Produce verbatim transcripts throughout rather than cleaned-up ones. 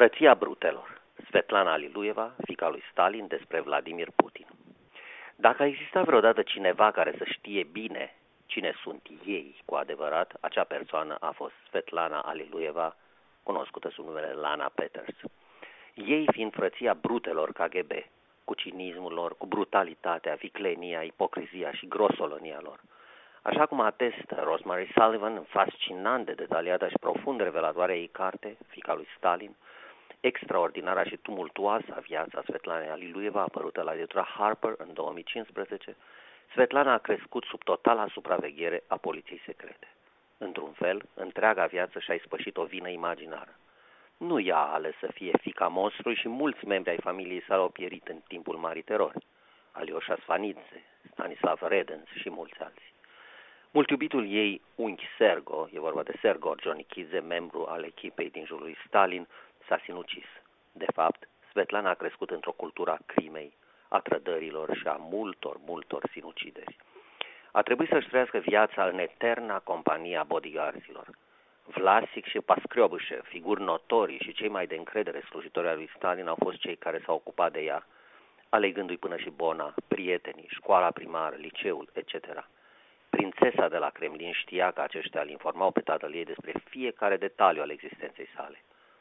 Frăția brutelor. Svetlana Alilueva, fiica lui Stalin, despre Vladimir Putin. Dacă a existat vreodată cineva care să știe bine cine sunt ei cu adevărat, acea persoană a fost Svetlana Alilueva, cunoscută sub numele Lana Peters. Ei fiind frăția brutelor K G B, cu cinismul lor, cu brutalitatea, viclenia, ipocrizia și grosolănia lor. Așa cum atestă Rosemary Sullivan în fascinant de detaliată și profund revelatoarea ei carte, Fiica lui Stalin, extraordinara și tumultuoasa viața Svetlanei Alilueva, apărută la editura Harper în două mii cincisprezece, Svetlana a crescut sub totala supraveghere a poliției secrete. Într-un fel, întreaga viață și-a ispășit o vină imaginară. Nu ea a ales să fie fiica monstrului și mulți membri ai familiei sale au pierit în timpul Marii Terori. Alioșa Sfanidze, Stanislav Redens și mulți alții. Mult iubitul ei, unchi Sergo, e vorba de Sergo Orjonikidze, membru al echipei din jurul lui Stalin, s-a sinucis. De fapt, Svetlana a crescut într-o cultură a crimei, a trădărilor și a multor, multor sinucideri. A trebuit să-și trăiască viața în eterna companie a bodyguardilor. Vlasic și Pascriobușev, figuri notorii și cei mai de încredere slujitori ai lui Stalin, au fost cei care s-au ocupat de ea, alegându-i până și bona, prietenii, școala primară, liceul, et cetera. Prințesa de la Kremlin știa că aceștia îl informau pe tatăl ei despre fiecare detaliu al existenței sale.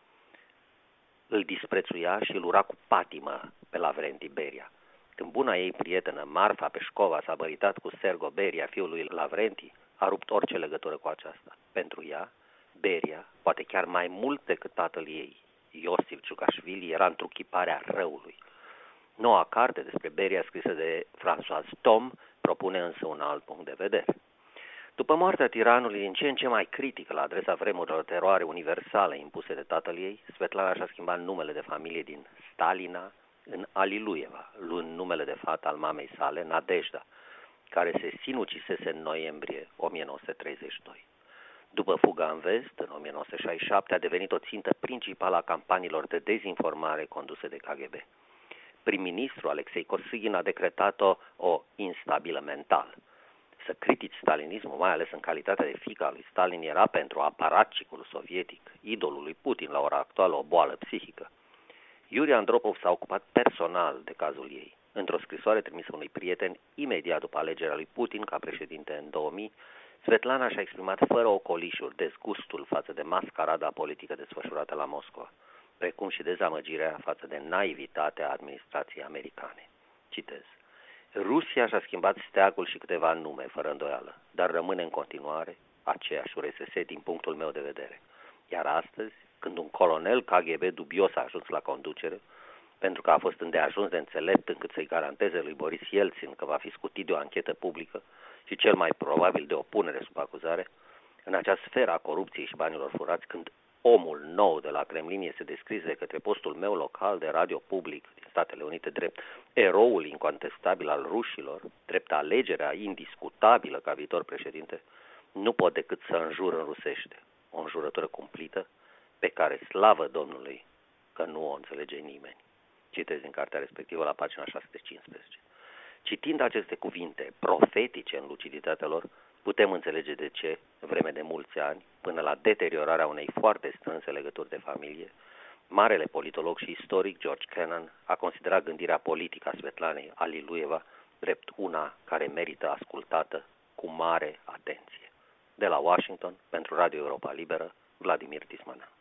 Îl disprețuia și îl ura cu patimă pe Lavrenti Beria. Când buna ei prietenă Marfa Peșcova s-a măritat cu Sergo Beria, fiul lui Lavrenti, a rupt orice legătură cu aceasta. Pentru ea, Beria, poate chiar mai mult decât tatăl ei, Iosif Ciucașvili, era întruchiparea răului. Noua carte despre Beria, scrisă de François Tom, propune însă un alt punct de vedere. După moartea tiranului din ce în ce mai critică la adresa vremurilor teroare universale impuse de tatăl ei, Svetlana și-a schimbat numele de familie din Stalina în Alilueva, luând numele de fată al mamei sale, Nadejda, care se sinucisese în noiembrie o mie nouă sute treizeci și doi. După fuga în vest, în o mie nouă sute șaizeci și șapte, a devenit o țintă principală a campaniilor de dezinformare conduse de K G B. Prim-ministru Alexei Kosygin a decretat-o o instabilă mental. Să critici stalinismul, mai ales în calitatea de fiică a lui Stalin, era pentru aparatcicul sovietic, idolul lui Putin la ora actuală, o boală psihică. Iuri Andropov s-a ocupat personal de cazul ei. Într-o scrisoare trimisă unui prieten, imediat după alegerea lui Putin ca președinte în două mii, Svetlana și-a exprimat fără ocolișuri dezgustul față de mascarada politică desfășurată la Moscova, precum și dezamăgirea față de naivitatea administrației americane. Citez. Rusia și-a schimbat steagul și câteva nume, fără îndoială, dar rămâne în continuare aceeași U R S S din punctul meu de vedere. Iar astăzi, când un colonel K G B dubios a ajuns la conducere, pentru că a fost îndeajuns de înțelept încât să-i garanteze lui Boris Yeltsin că va fi scutit de o anchetă publică și cel mai probabil de o punere sub acuzare, în acea sferă a corupției și banilor furați, când omul nou de la Kremlin este descris de către postul meu local de radio public din Statele Unite drept eroul incontestabil al rușilor, drept alegerea indiscutabilă ca viitor președinte, nu pot decât să înjur în rusește, o înjurătură cumplită pe care, slavă Domnului, că nu o înțelege nimeni. Citez din cartea respectivă la pagina șase sute cincisprezece. Citind aceste cuvinte profetice în luciditatea lor, putem înțelege de ce, vreme de mulți ani, până la deteriorarea unei foarte strânse legături de familie, marele politolog și istoric George Kennan a considerat gândirea politică a Svetlanei Alilueva drept una care merită ascultată cu mare atenție. De la Washington, pentru Radio Europa Liberă, Vladimir Tismana.